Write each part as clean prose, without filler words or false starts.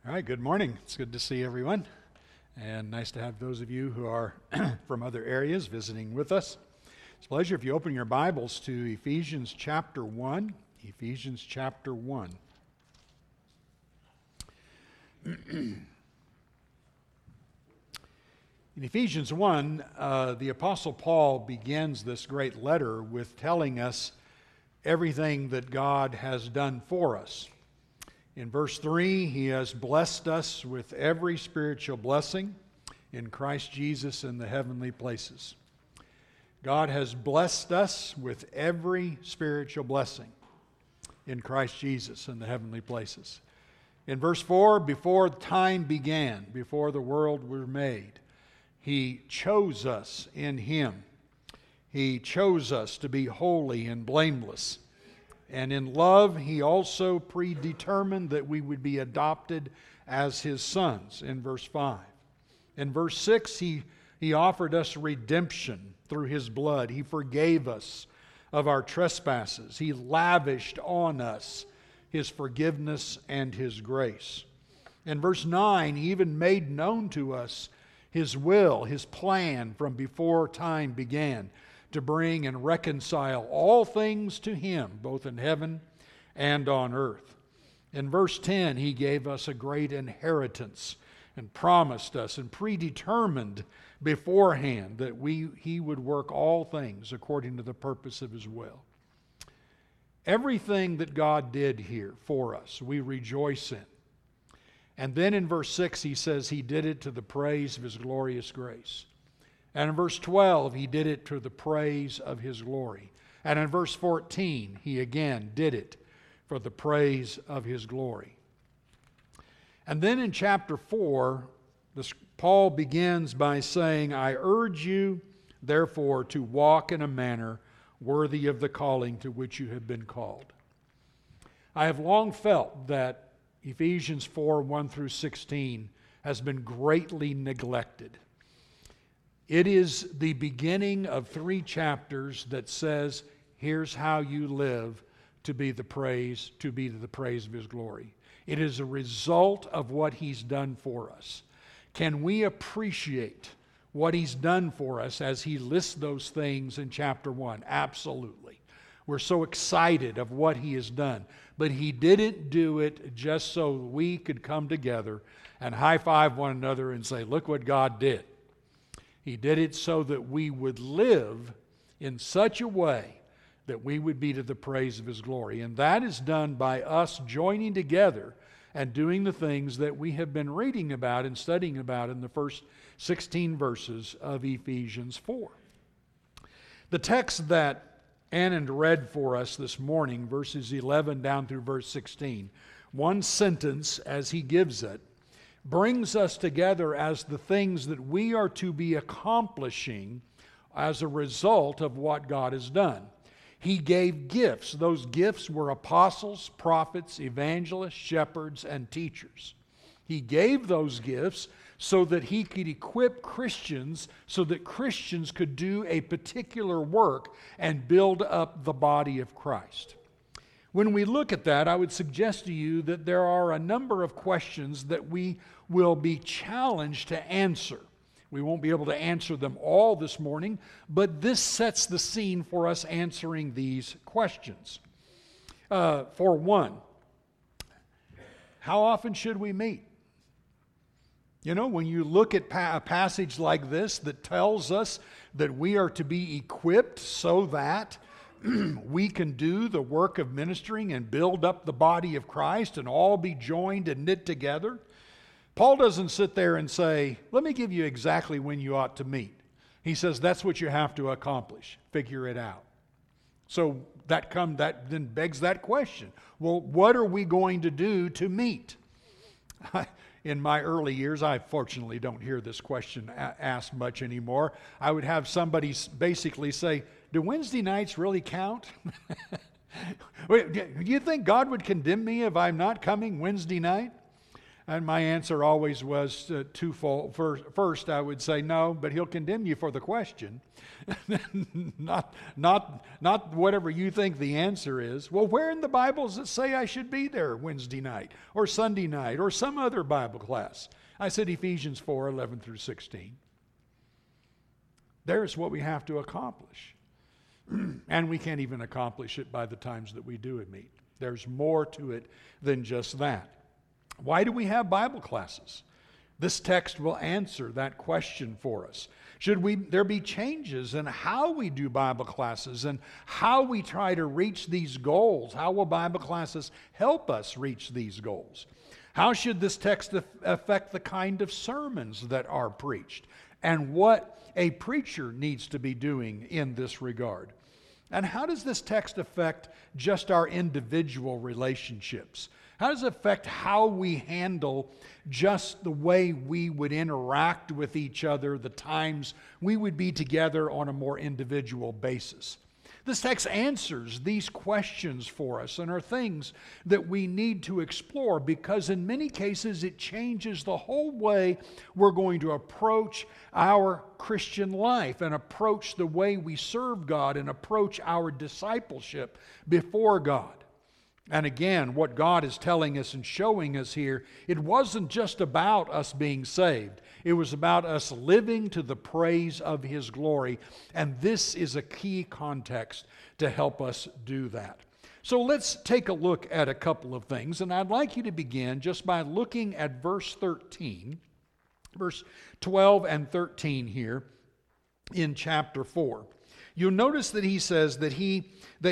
All right, good morning. It's good to see everyone. And nice to have those of you who are from other areas visiting with us. It's a pleasure if you open your Bibles to Ephesians chapter 1. Ephesians chapter 1. In Ephesians 1, the Apostle Paul begins this great letter with telling us everything that God has done for us. In verse 3, he has blessed us with every spiritual blessing in Christ Jesus in the heavenly places. God has blessed us with every spiritual blessing in Christ Jesus in the heavenly places. In verse 4, before time began, before the world was made, he chose us in him. He chose us to be holy and blameless. And in love, he also predetermined that we would be adopted as his sons, in verse 5. In verse 6, he offered us redemption through his blood. He forgave us of our trespasses. He lavished on us his forgiveness and his grace. In verse 9, he even made known to us his will, his plan from before time began, to bring and reconcile all things to him, both in heaven and on earth. In verse 10, he gave us a great inheritance and promised us and predetermined beforehand that he would work all things according to the purpose of his will. Everything that God did here for us, we rejoice in. And then in verse 6, he says he did it to the praise of his glorious grace. And in verse 12, he did it to the praise of his glory. And in verse 14, he again did it for the praise of his glory. And then in chapter 4, Paul begins by saying, I urge you, therefore, to walk in a manner worthy of the calling to which you have been called. I have long felt that Ephesians 4, 1 through 16 has been greatly neglected. It is the beginning of 3 chapters that says, here's how you live to be to the praise of his glory. It is a result of what he's done for us. Can we appreciate what he's done for us as he lists those things in chapter 1? Absolutely. We're so excited of what he has done. But he didn't do it just so we could come together and high-five one another and say, look what God did. He did it so that we would live in such a way that we would be to the praise of his glory. And that is done by us joining together and doing the things that we have been reading about and studying about in the first 16 verses of Ephesians 4. The text that Anand read for us this morning, verses 11 down through verse 16, one sentence as he gives it, brings us together as the things that we are to be accomplishing as a result of what God has done. He gave gifts. Those gifts were apostles, prophets, evangelists, shepherds, and teachers. He gave those gifts so that he could equip Christians so that Christians could do a particular work and build up the body of Christ. When we look at that, I would suggest to you that there are a number of questions that we will be challenged to answer. We won't be able to answer them all this morning, but this sets the scene for us answering these questions. For one, how often should we meet? You know, when you look at a passage like this that tells us that we are to be equipped so that we can do the work of ministering and build up the body of Christ and all be joined and knit together. Paul doesn't sit there and say, let me give you exactly when you ought to meet. He says that's what you have to accomplish. Figure it out. So that then begs that question. Well, what are we going to do to meet? In my early years, I fortunately don't hear this question asked much anymore. I would have somebody basically say, do Wednesday nights really count? Do you think God would condemn me if I'm not coming Wednesday night? And my answer always was twofold. First, I would say no, but He'll condemn you for the question. not whatever you think the answer is. Well, where in the Bible does it say I should be there Wednesday night or Sunday night or some other Bible class? I said Ephesians 4:11 through 16. There's what we have to accomplish. And we can't even accomplish it by the times that we do meet. There's more to it than just that. Why do we have Bible classes? This text will answer that question for us. Should there be changes in how we do Bible classes and how we try to reach these goals? How will Bible classes help us reach these goals? How should this text affect the kind of sermons that are preached and what a preacher needs to be doing in this regard? And how does this text affect just our individual relationships? How does it affect how we handle just the way we would interact with each other, the times we would be together on a more individual basis? This text answers these questions for us and are things that we need to explore because in many cases it changes the whole way we're going to approach our Christian life and approach the way we serve God and approach our discipleship before God. And again, what God is telling us and showing us here, it wasn't just about us being saved. It was about us living to the praise of His glory. And this is a key context to help us do that. So let's take a look at a couple of things. And I'd like you to begin just by looking at verse 13, verse 12 and 13 here in chapter 4. You'll notice that he says that he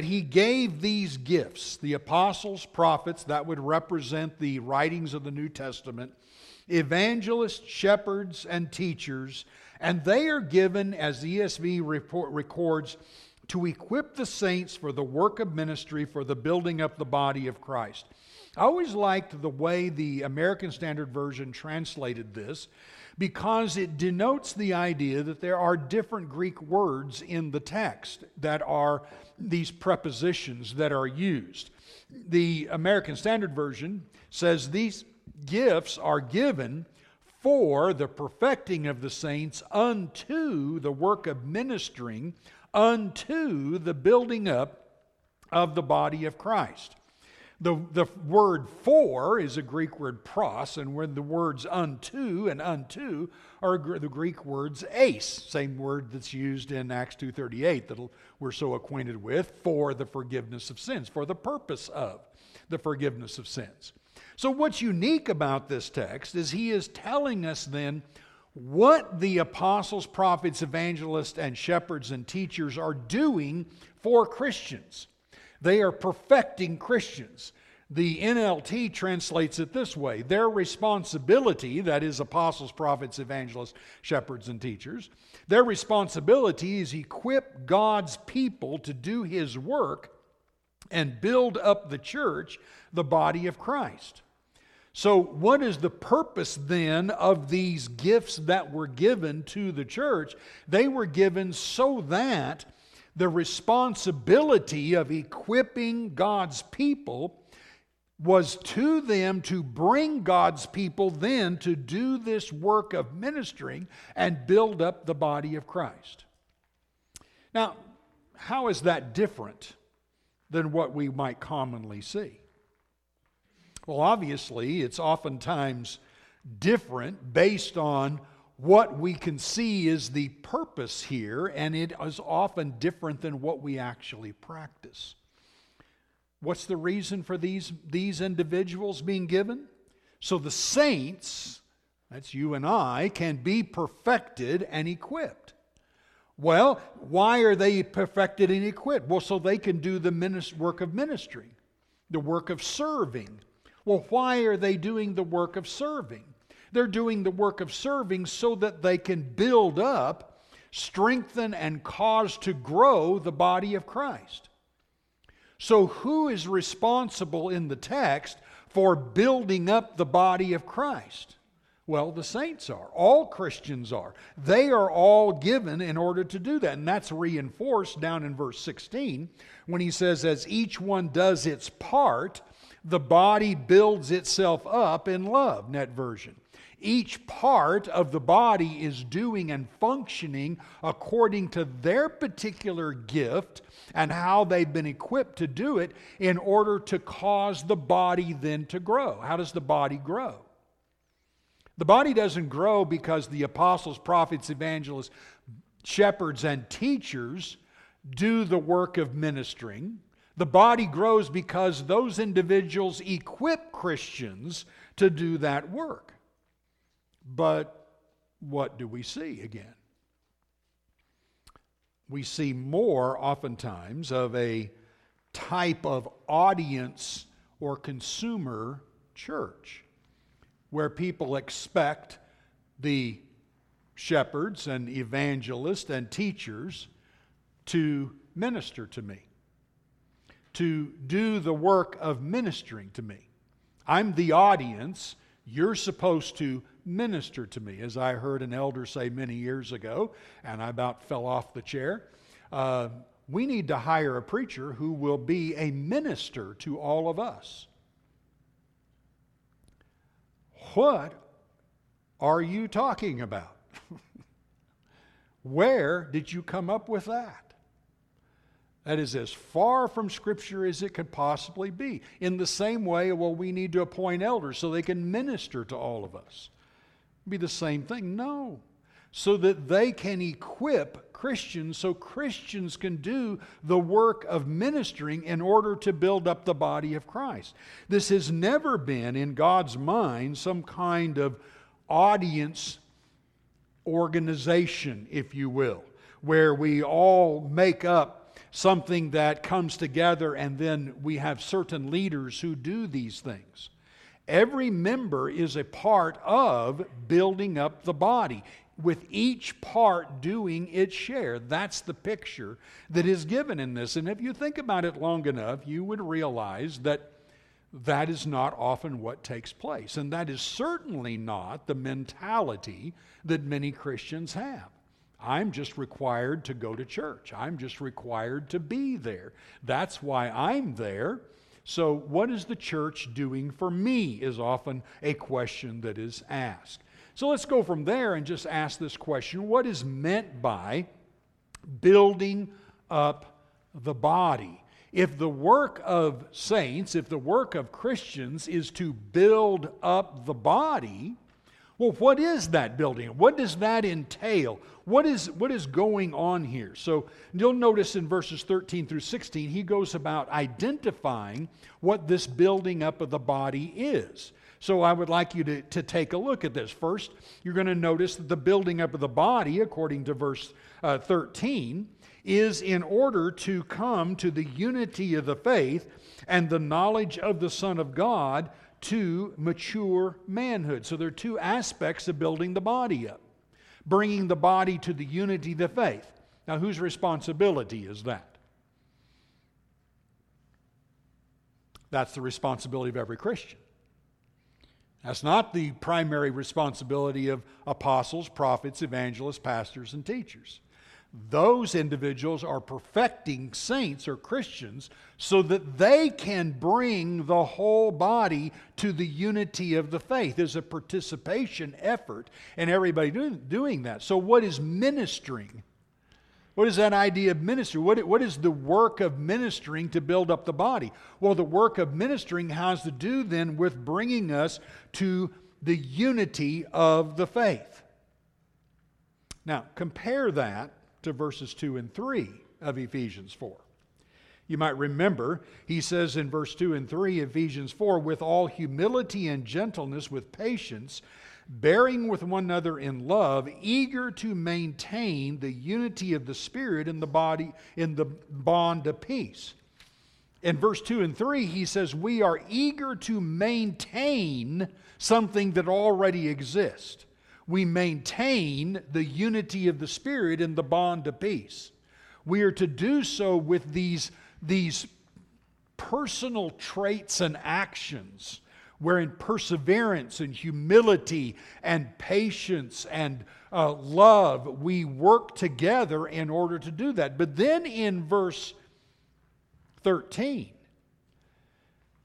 gave these gifts, the apostles, prophets, that would represent the writings of the New Testament, evangelists, shepherds, and teachers, and they are given, as the ESV records, to equip the saints for the work of ministry, for the building up the body of Christ. I always liked the way the American Standard Version translated this, because it denotes the idea that there are different Greek words in the text that are these prepositions that are used. The American Standard Version says these gifts are given for the perfecting of the saints unto the work of ministering, unto the building up of the body of Christ. The word for is a Greek word pros, and when the words unto and unto are the Greek words eis, same word that's used in Acts 2:38 that we're so acquainted with, for the forgiveness of sins, for the purpose of the forgiveness of sins. So what's unique about this text is he is telling us then what the apostles, prophets, evangelists, and shepherds and teachers are doing for Christians. They are perfecting Christians. The NLT translates it this way: their responsibility, that is apostles, prophets, evangelists, shepherds, and teachers, their responsibility is equip God's people to do His work and build up the church, the body of Christ. So what is the purpose then of these gifts that were given to the church? They were given so that the responsibility of equipping God's people was to them to bring God's people then to do this work of ministering and build up the body of Christ. Now, how is that different than what we might commonly see? Well, obviously, it's oftentimes different based on what we can see is the purpose here, and it is often different than what we actually practice. What's the reason for these individuals being given? So the saints, that's you and I, can be perfected and equipped. Well, why are they perfected and equipped? Well, so they can do the work of ministry, the work of serving. Well, why are they doing the work of serving? They're doing the work of serving so that they can build up, strengthen, and cause to grow the body of Christ. So who is responsible in the text for building up the body of Christ? Well, the saints are. All Christians are. They are all given in order to do that. And that's reinforced down in verse 16 when he says, as each one does its part, The body builds itself up in love, Net Version. Each part of the body is doing and functioning according to their particular gift and how they've been equipped to do it in order to cause the body then to grow. How does the body grow? The body doesn't grow because the apostles, prophets, evangelists, shepherds, and teachers do the work of ministering. The body grows because those individuals equip Christians to do that work. But what do we see again? We see more oftentimes of a type of audience or consumer church where people expect the shepherds and evangelists and teachers to minister to me, to do the work of ministering to me. I'm the audience. You're supposed to minister to me. As I heard an elder say many years ago, and I about fell off the chair, we need to hire a preacher who will be a minister to all of us. What are you talking about? Where did you come up with that? That is as far from Scripture as it could possibly be. In the same way, well, we need to appoint elders so they can minister to all of us. It'd be the same thing. No. So that they can equip Christians so Christians can do the work of ministering in order to build up the body of Christ. This has never been, in God's mind, some kind of audience organization, if you will, where we all make up something that comes together and then we have certain leaders who do these things. Every member is a part of building up the body, with each part doing its share. That's the picture that is given in this. And if you think about it long enough, you would realize that that is not often what takes place. And that is certainly not the mentality that many Christians have. I'm just required to go to church. I'm just required to be there. That's why I'm there. So what is the church doing for me is often a question that is asked. So let's go from there and just ask this question. What is meant by building up the body? If the work of saints, if the work of Christians is to build up the body, well, what is that building? What does that entail? What is going on here? So you'll notice in verses 13 through 16, he goes about identifying what this building up of the body is. So I would like you to take a look at this. First, you're going to notice that the building up of the body, according to verse 13, is in order to come to the unity of the faith and the knowledge of the Son of God to mature manhood. So there are two aspects of building the body up. Bringing the body to the unity of the faith. Now, whose responsibility is that? That's the responsibility of every Christian. That's not the primary responsibility of apostles, prophets, evangelists, pastors, and teachers. Those individuals are perfecting saints or Christians so that they can bring the whole body to the unity of the faith. There's a participation effort in everybody doing that. So what is ministering? What is that idea of ministry? What is the work of ministering to build up the body? Well, the work of ministering has to do then with bringing us to the unity of the faith. Now, compare that to verses 2 and 3 of Ephesians 4. You might remember, he says in verse 2 and 3, Ephesians 4, with all humility and gentleness, with patience, bearing with one another in love, eager to maintain the unity of the Spirit in the body, in the bond of peace. In verse 2 and 3, he says, we are eager to maintain something that already exists. We maintain the unity of the Spirit in the bond of peace. We are to do so with these personal traits and actions, wherein perseverance and humility and patience and love, we work together in order to do that. But then in verse 13,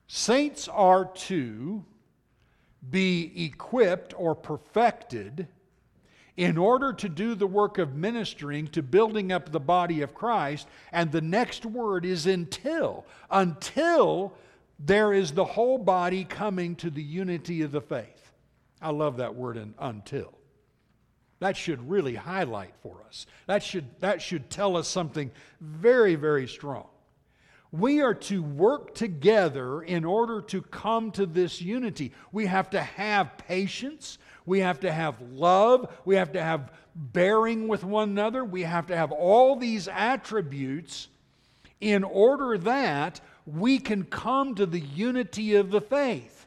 Saints are to be equipped or perfected in order to do the work of ministering to building up the body of Christ. And the next word is until. Until there is the whole body coming to the unity of the faith. I love that word, until. That should really highlight for us. That should tell us something very, very strong. We are to work together in order to come to this unity. We have to have patience. We have to have love. We have to have bearing with one another. We have to have all these attributes in order that we can come to the unity of the faith.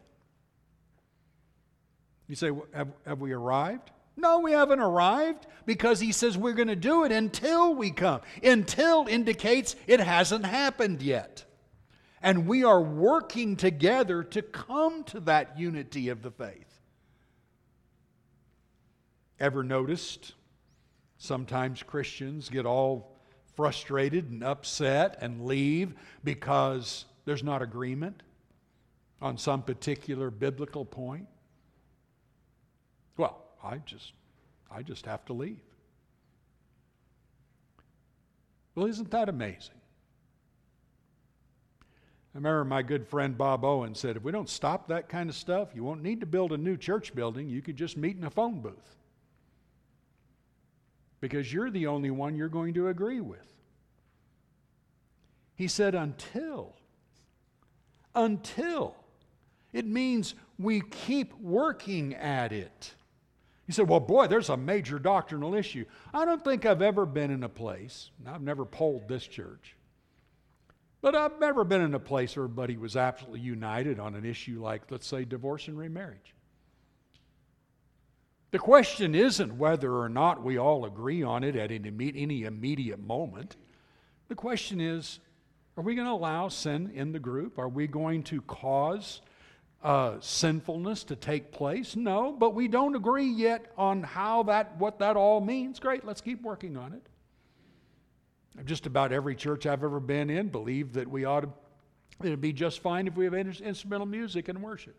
You say, have we arrived? No, we haven't arrived, because he says we're going to do it until we come. Until indicates it hasn't happened yet. And we are working together to come to that unity of the faith. Ever noticed sometimes Christians get all frustrated and upset and leave because there's not agreement on some particular biblical point? Well, I just have to leave. Well, isn't that amazing? I remember my good friend Bob Owen said, if we don't stop that kind of stuff, you won't need to build a new church building. You could just meet in a phone booth. Because you're the only one you're going to agree with. He said, until. It means we keep working at it. He said, well, boy, there's a major doctrinal issue. I don't think I've ever been in a place, I've never polled this church, but I've never been in a place where everybody was absolutely united on an issue like, let's say, divorce and remarriage. The question isn't whether or not we all agree on it at any immediate moment. The question is, are we going to allow sin in the group? Are we going to cause sinfulness to take place? No, but we don't agree yet on what that all means. Great, let's keep working on it. Just about every church I've ever been in believe that it'd be just fine if we have instrumental music and worship.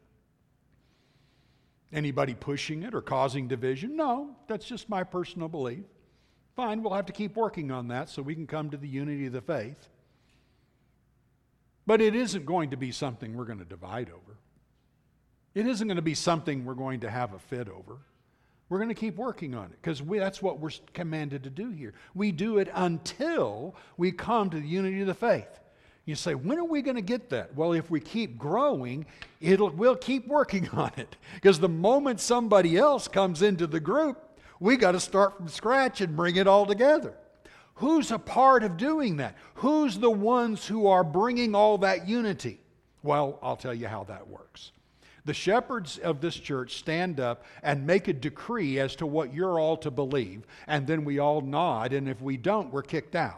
Anybody pushing it or causing division? No, that's just my personal belief. Fine, we'll have to keep working on that so we can come to the unity of the faith. But it isn't going to be something we're going to divide over. It isn't going to be something we're going to have a fit over. We're going to keep working on it because that's what we're commanded to do here. We do it until we come to the unity of the faith. You say, when are we going to get that? Well, if we keep growing, we'll keep working on it. Because the moment somebody else comes into the group, we got to start from scratch and bring it all together. Who's a part of doing that? Who's the ones who are bringing all that unity? Well, I'll tell you how that works. The shepherds of this church stand up and make a decree as to what you're all to believe, and then we all nod, and if we don't, we're kicked out.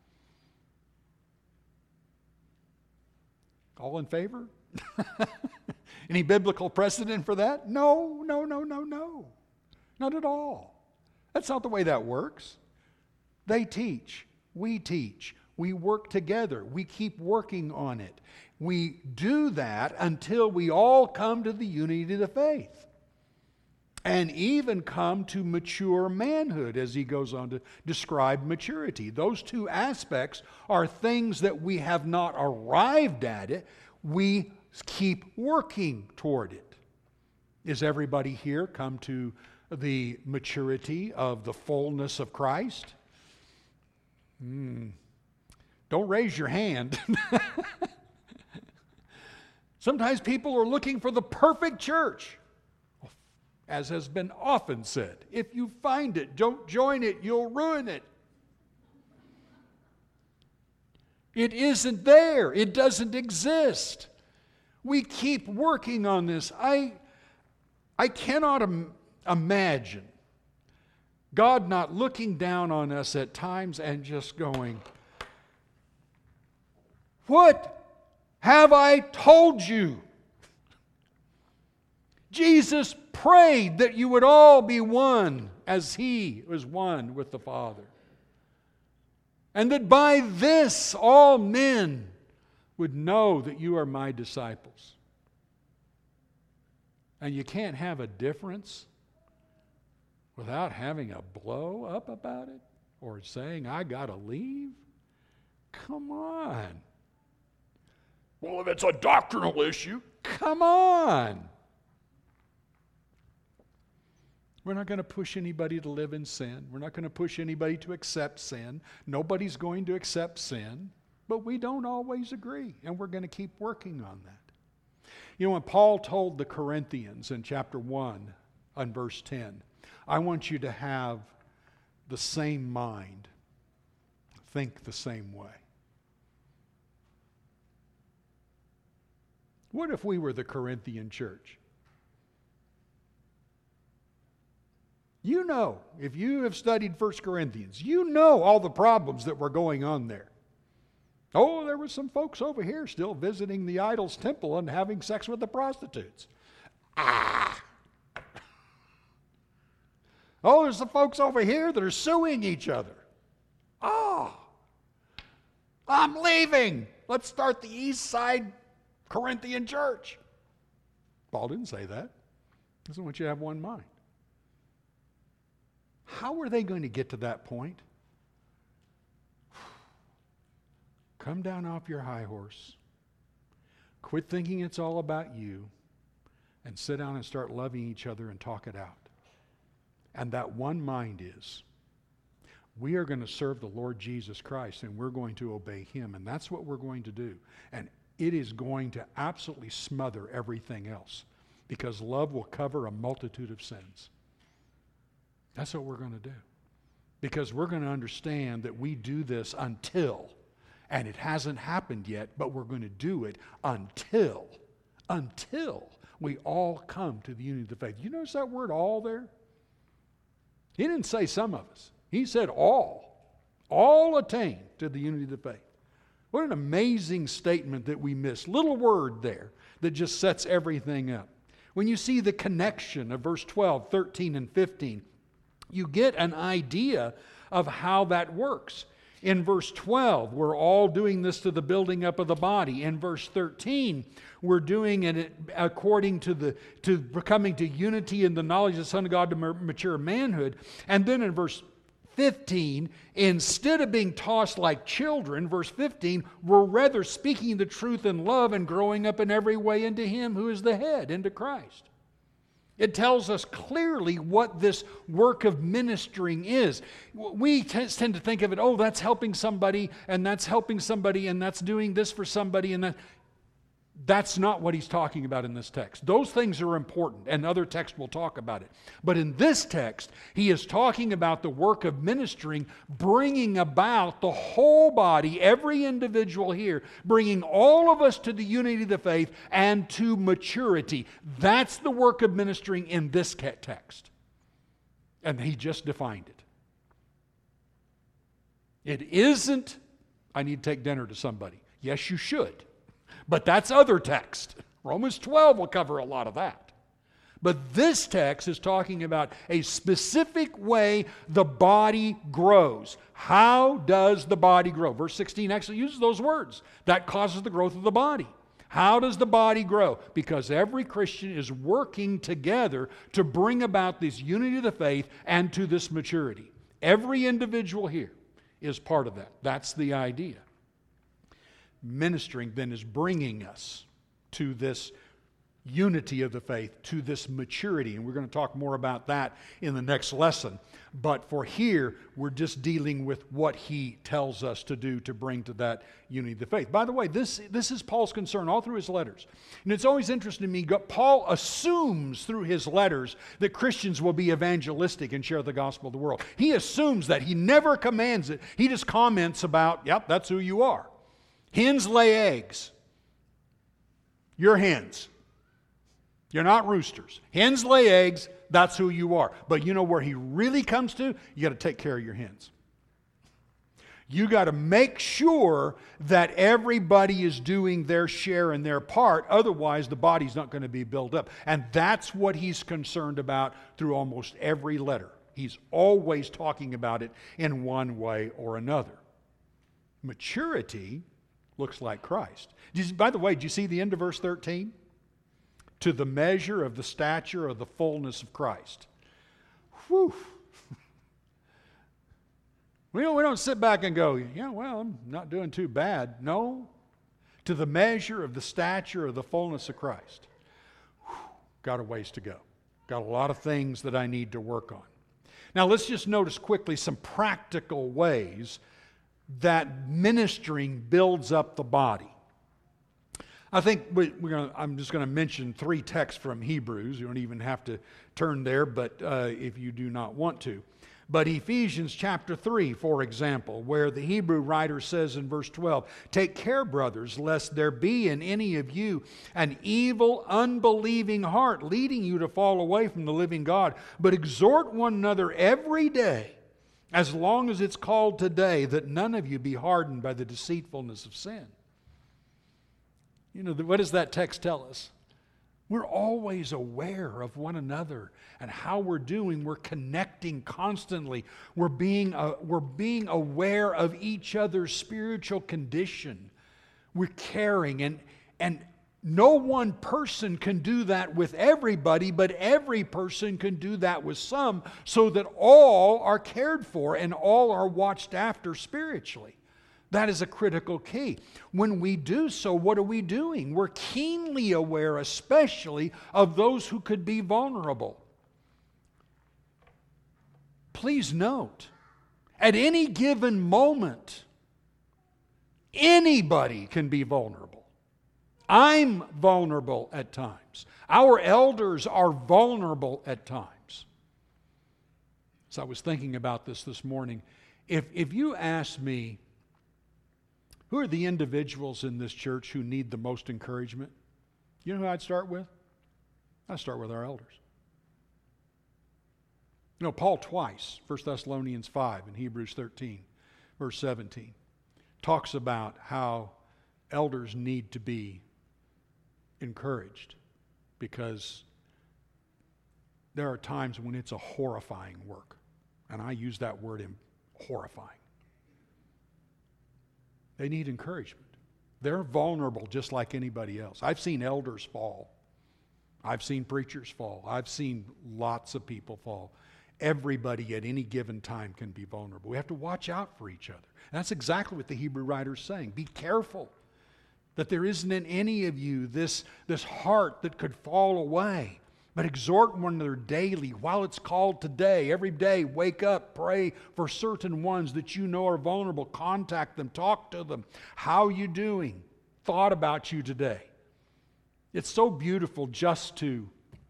All in favor? Any biblical precedent for that? No. Not at all. That's not the way that works. They teach. We work together. We keep working on it. We do that until we all come to the unity of the faith. And even come to mature manhood, as he goes on to describe maturity. Those two aspects are things that we have not arrived at it. We keep working toward it. Is everybody here come to the maturity of the fullness of Christ? Don't raise your hand. Sometimes people are looking for the perfect church. As has been often said, if you find it, don't join it, you'll ruin it. It isn't there. It doesn't exist. We keep working on this. I cannot imagine God not looking down on us at times and just going, "What have I told you?" Jesus prayed that you would all be one as He was one with the Father. And that by this all men would know that you are my disciples. And you can't have a difference without having a blow up about it or saying, I got to leave? Come on. Well, if it's a doctrinal issue, come on. We're not going to push anybody to live in sin. We're not going to push anybody to accept sin. Nobody's going to accept sin, but we don't always agree, and we're going to keep working on that. You know, when Paul told the Corinthians in chapter 1 on verse 10, I want you to have the same mind, think the same way. What if we were the Corinthian church? You know, if you have studied 1 Corinthians, you know all the problems that were going on there. Oh, there were some folks over here still visiting the idol's temple and having sex with the prostitutes. Oh, there's some folks over here that are suing each other. Oh, I'm leaving. Let's start the East Side Corinthian church. Paul didn't say that. He doesn't want you to have one mind. How are they going to get to that point? Come down off your high horse. Quit thinking it's all about you. And sit down and start loving each other and talk it out. And that one mind is, we are going to serve the Lord Jesus Christ and we're going to obey Him. And that's what we're going to do. And it is going to absolutely smother everything else. Because love will cover a multitude of sins. That's what we're going to do. Because we're going to understand that we do this until, and it hasn't happened yet, but we're going to do it until we all come to the unity of the faith. You notice that word all there? He didn't say some of us. He said all attain to the unity of the faith. What an amazing statement that we miss. Little word there that just sets everything up. When you see the connection of verse 12, 13, and 15, you get an idea of how that works. In verse 12, we're all doing this to the building up of the body. In verse 13, we're doing it according to coming to unity in the knowledge of the Son of God to mature manhood. And then in verse 15, instead of being tossed like children, verse 15, we're rather speaking the truth in love and growing up in every way into Him who is the head, into Christ. It tells us clearly what this work of ministering is. We tend to think of it, oh, that's helping somebody, and that's helping somebody, and that's doing this for somebody, and that's not what he's talking about in this text. Those things are important, and other texts will talk about it. But in this text, he is talking about the work of ministering, bringing about the whole body, every individual here, bringing all of us to the unity of the faith and to maturity. That's the work of ministering in this text. And he just defined it. It isn't, I need to take dinner to somebody. Yes, you should. But that's other text. Romans 12 will cover a lot of that. But this text is talking about a specific way the body grows. How does the body grow? Verse 16 actually uses those words. That causes the growth of the body. How does the body grow? Because every Christian is working together to bring about this unity of the faith and to this maturity. Every individual here is part of that. That's the idea. Ministering then is bringing us to this unity of the faith, to this maturity. And we're going to talk more about that in the next lesson. But for here, we're just dealing with what he tells us to do to bring to that unity of the faith. By the way, this is Paul's concern all through his letters. And it's always interesting to me, Paul assumes through his letters that Christians will be evangelistic and share the gospel of the world. He assumes that. He never commands it. He just comments about, yep, that's who you are. Hens lay eggs. You're hens. You're not roosters. Hens lay eggs. That's who you are. But you know where he really comes to? You got to take care of your hens. You got to make sure that everybody is doing their share and their part. Otherwise, the body's not going to be built up. And that's what he's concerned about through almost every letter. He's always talking about it in one way or another. Maturity looks like Christ. By the way, did you see the end of verse 13? To the measure of the stature of the fullness of Christ. Whew. We don't sit back and go, yeah, well, I'm not doing too bad. No. To the measure of the stature of the fullness of Christ. Whew. Got a ways to go. Got a lot of things that I need to work on. Now let's just notice quickly some practical ways that ministering builds up the body. I think I'm just going to mention 3 texts from Hebrews. You don't even have to turn there, but if you do not want to. But Ephesians chapter 3, for example, where the Hebrew writer says in verse 12, "Take care, brothers, lest there be in any of you an evil, unbelieving heart, leading you to fall away from the living God. But exhort one another every day, as long as it's called today, that none of you be hardened by the deceitfulness of sin." You know, what does that text tell us? We're always aware of one another and how we're doing. We're connecting constantly. We're being aware of each other's spiritual condition. We're caring, and no one person can do that with everybody, but every person can do that with some, so that all are cared for and all are watched after spiritually. That is a critical key. When we do so, what are we doing? We're keenly aware, especially of those who could be vulnerable. Please note, at any given moment, anybody can be vulnerable. I'm vulnerable at times. Our elders are vulnerable at times. So I was thinking about this morning. If you ask me, who are the individuals in this church who need the most encouragement? You know who I'd start with? I'd start with our elders. You know, Paul twice, 1 Thessalonians 5 and Hebrews 13, verse 17, talks about how elders need to be encouraged, because there are times when it's a horrifying work. And I use that word in horrifying. They need encouragement. They're vulnerable just like anybody else. I've seen elders fall. I've seen preachers fall. I've seen lots of people fall. Everybody at any given time can be vulnerable. We have to watch out for each other. And that's exactly what the Hebrew writer is saying. Be careful that there isn't in any of you this heart that could fall away. But exhort one another daily while it's called today. Every day, wake up, pray for certain ones that you know are vulnerable. Contact them, talk to them. How are you doing? Thought about you today. It's so beautiful just to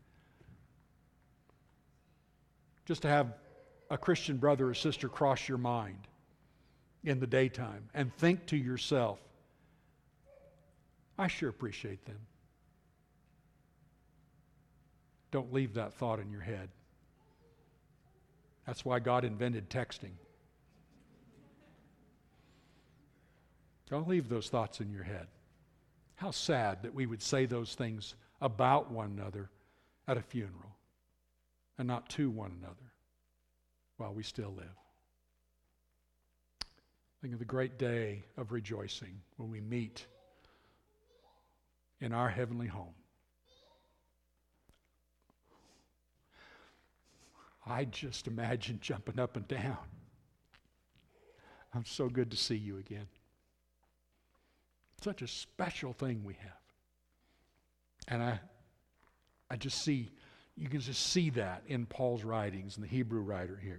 have a Christian brother or sister cross your mind in the daytime and think to yourself, I sure appreciate them. Don't leave that thought in your head. That's why God invented texting. Don't leave those thoughts in your head. How sad that we would say those things about one another at a funeral and not to one another while we still live. Think of the great day of rejoicing when we meet in our heavenly home. I just imagine jumping up and down. I'm so good to see you again. Such a special thing we have. And I just see, you can just see that in Paul's writings and the Hebrew writer here.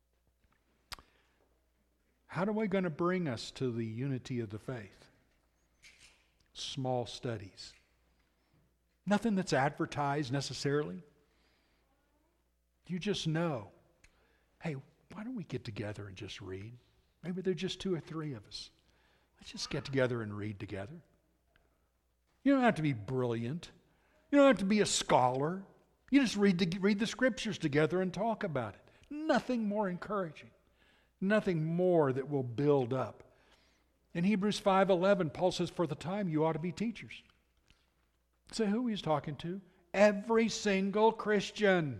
How are we going to bring us to the unity of the faith? Small studies. Nothing that's advertised necessarily. You just know, hey, why don't we get together and just read? Maybe there's just 2 or 3 of us. Let's just get together and read together. You don't have to be brilliant. You don't have to be a scholar. You just read the scriptures together and talk about it. Nothing more encouraging. Nothing more that will build up. In Hebrews 5:11, Paul says, for the time you ought to be teachers. So who he's talking to? Every single Christian.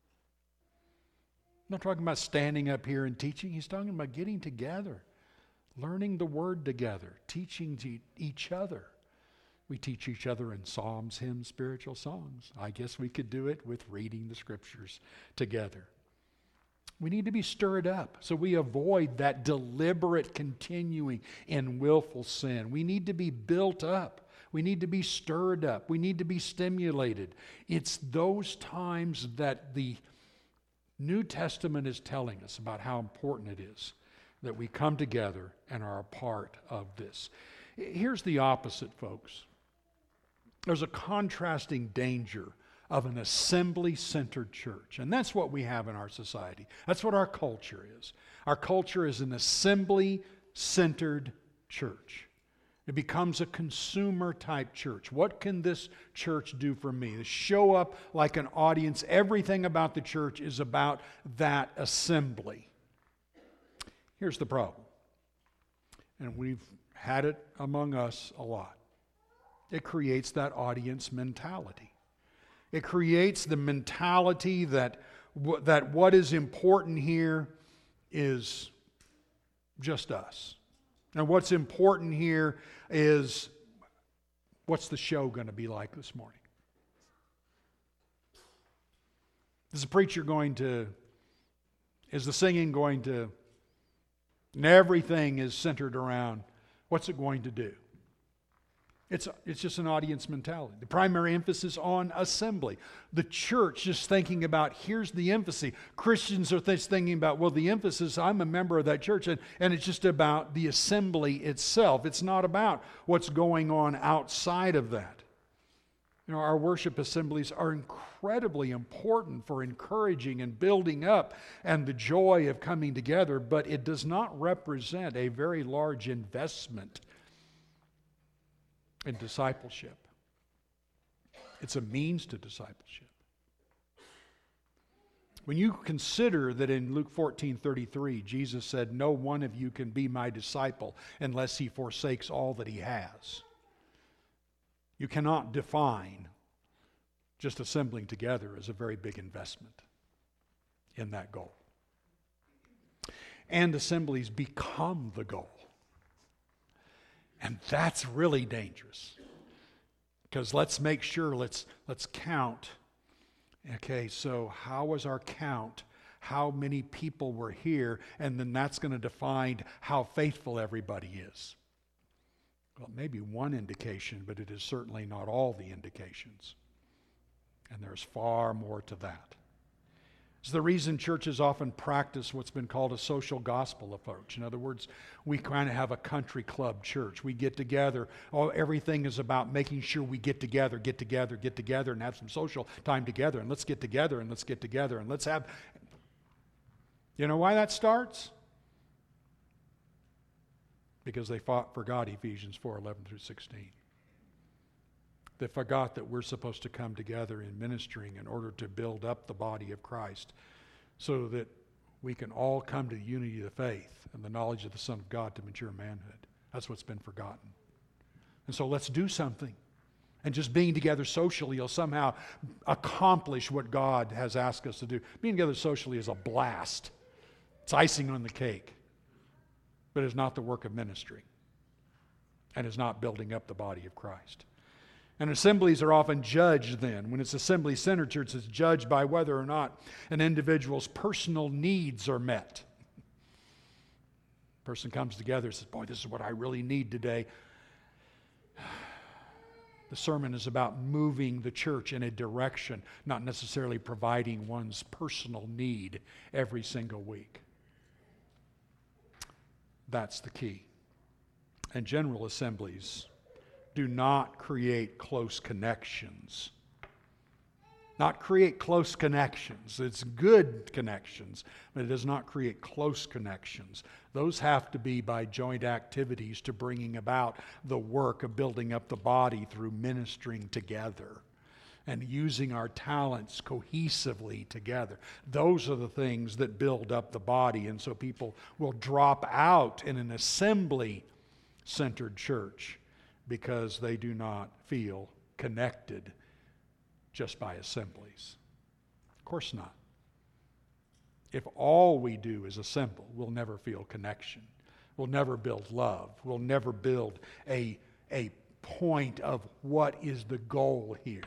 I'm not talking about standing up here and teaching. He's talking about getting together, learning the Word together, teaching to each other. We teach each other in psalms, hymns, spiritual songs. I guess we could do it with reading the Scriptures together. We need to be stirred up so we avoid that deliberate continuing in willful sin. We need to be built up. We need to be stirred up. We need to be stimulated. It's those times that the New Testament is telling us about how important it is that we come together and are a part of this. Here's the opposite, folks. There's a contrasting danger of an assembly-centered church. And that's what we have in our society. That's what our culture is. Our culture is an assembly-centered church. It becomes a consumer-type church. What can this church do for me? To show up like an audience. Everything about the church is about that assembly. Here's the problem. And we've had it among us a lot. It creates that audience mentality. It creates the mentality that what is important here is just us. And what's important here is, what's the show going to be like this morning? Is the preacher going to, is the singing going to, and everything is centered around, what's it going to do? It's just an audience mentality. The primary emphasis on assembly. The church just thinking about, here's the emphasis. Christians are thinking about, well, the emphasis, I'm a member of that church, and it's just about the assembly itself. It's not about what's going on outside of that. You know, our worship assemblies are incredibly important for encouraging and building up and the joy of coming together, but it does not represent a very large investment in discipleship. It's a means to discipleship. When you consider that in Luke 14:33, Jesus said, "No one of you can be my disciple unless he forsakes all that he has." You cannot define just assembling together as a very big investment in that goal. And assemblies become the goal. And that's really dangerous. Because let's make sure, let's count. Okay, so how was our count? How many people were here? And then that's going to define how faithful everybody is. Well, maybe one indication, but it is certainly not all the indications. And there's far more to that. It's the reason churches often practice what's been called a social gospel approach. In other words, we kind of have a country club church. We get together. Everything is about making sure we get together, and have some social time together. And let's get together, and let's have... You know why that starts? Because they forgot Ephesians 4:11-16. They forgot that we're supposed to come together in ministering in order to build up the body of Christ so that we can all come to the unity of the faith and the knowledge of the Son of God to mature manhood. That's what's been forgotten. And so let's do something. And just being together socially will somehow accomplish what God has asked us to do. Being together socially is a blast. It's icing on the cake. But it's not the work of ministry. And it's not building up the body of Christ. And assemblies are often judged then. When it's assembly-centered church, it's judged by whether or not an individual's personal needs are met. A person comes together and says, boy, this is what I really need today. The sermon is about moving the church in a direction, not necessarily providing one's personal need every single week. That's the key. And general assemblies do not create close connections. Not create close connections. It's good connections, but it does not create close connections. Those have to be by joint activities to bringing about the work of building up the body through ministering together and using our talents cohesively together. Those are the things that build up the body, and so people will drop out in an assembly-centered church because they do not feel connected just by assemblies. Of course not. If all we do is assemble, we'll never feel connection. We'll never build love. We'll never build a point of what is the goal here.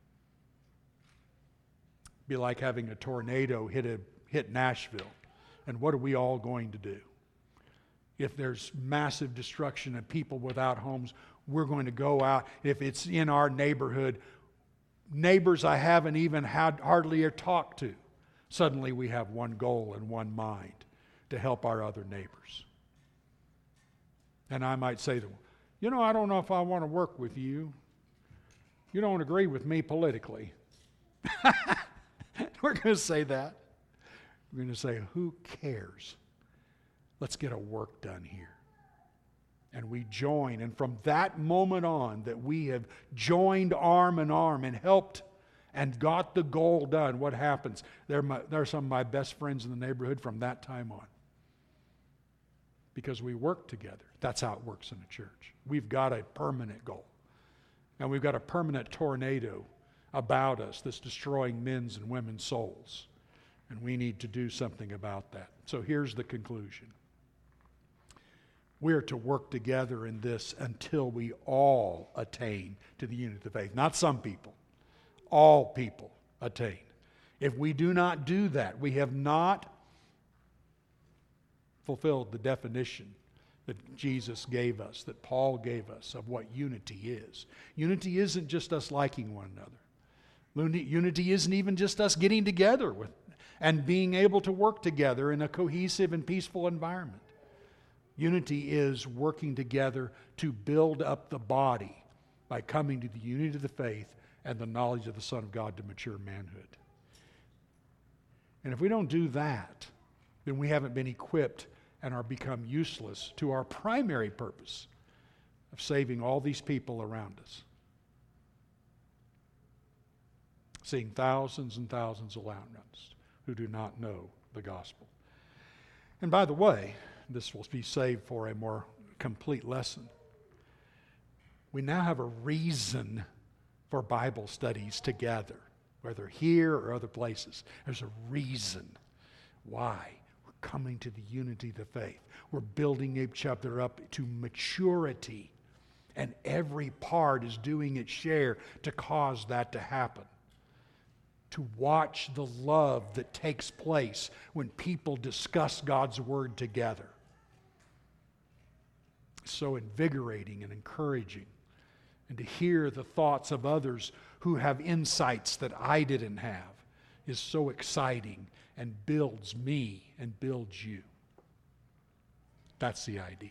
Be like having a tornado hit Nashville. And what are we all going to do? If there's massive destruction and people without homes, we're going to go out. If it's in our neighborhood, neighbors I haven't even had hardly ever talked to, suddenly we have one goal and one mind to help our other neighbors. And I might say to them, I don't know if I want to work with you. You don't agree with me politically. We're going to say that. We're going to say, who cares? Let's get a work done here. And we join. And from that moment on that we have joined arm in arm and helped and got the goal done, what happens? They're some of my best friends in the neighborhood from that time on. Because we work together. That's how it works in a church. We've got a permanent goal. And we've got a permanent tornado about us that's destroying men's and women's souls. And we need to do something about that. So here's the conclusion. We are to work together in this until we all attain to the unity of the faith. Not some people. All people attain. If we do not do that, we have not fulfilled the definition that Jesus gave us, that Paul gave us of what unity is. Unity isn't just us liking one another. Unity isn't even just us getting together and being able to work together in a cohesive and peaceful environment. Unity is working together to build up the body by coming to the unity of the faith and the knowledge of the Son of God to mature manhood. And if we don't do that, then we haven't been equipped and are become useless to our primary purpose of saving all these people around us. Seeing thousands and thousands around us who do not know the gospel. And by the way, this will be saved for a more complete lesson. We now have a reason for Bible studies together, whether here or other places. There's a reason why we're coming to the unity of the faith. We're building each other up to maturity, and every part is doing its share to cause that to happen. To watch the love that takes place when people discuss God's Word together. So invigorating and encouraging. And to hear the thoughts of others who have insights that I didn't have is so exciting and builds me and builds you. That's the idea.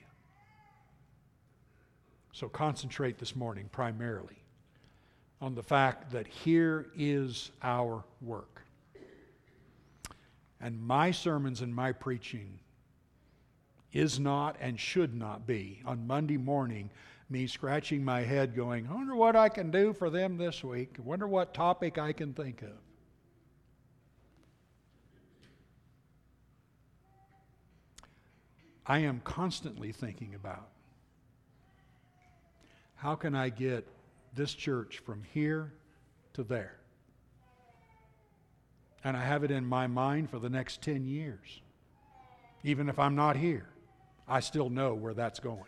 So concentrate this morning primarily on the fact that here is our work. And my sermons and my preaching is not and should not be on Monday morning me scratching my head going, I wonder what I can do for them this week. I wonder what topic I can think of. I am constantly thinking about how can I get this church from here to there. And I have it in my mind for the next 10 years. Even if I'm not here, I still know where that's going.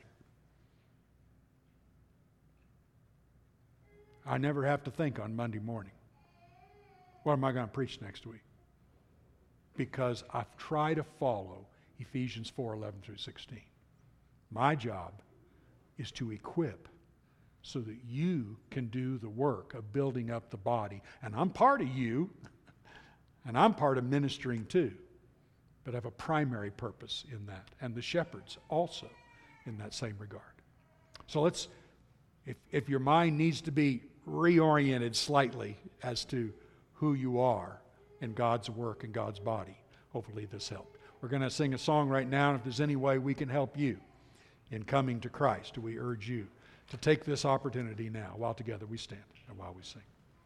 I never have to think on Monday morning, what am I going to preach next week? Because I've tried to follow Ephesians 4:11 through 16. My job is to equip so that you can do the work of building up the body. And I'm part of you, and I'm part of ministering too. But I have a primary purpose in that. And the shepherds also in that same regard. So let's, if your mind needs to be reoriented slightly as to who you are in God's work and God's body, hopefully this helped. We're going to sing a song right now, and if there's any way we can help you in coming to Christ, we urge you to take this opportunity now while together we stand and while we sing.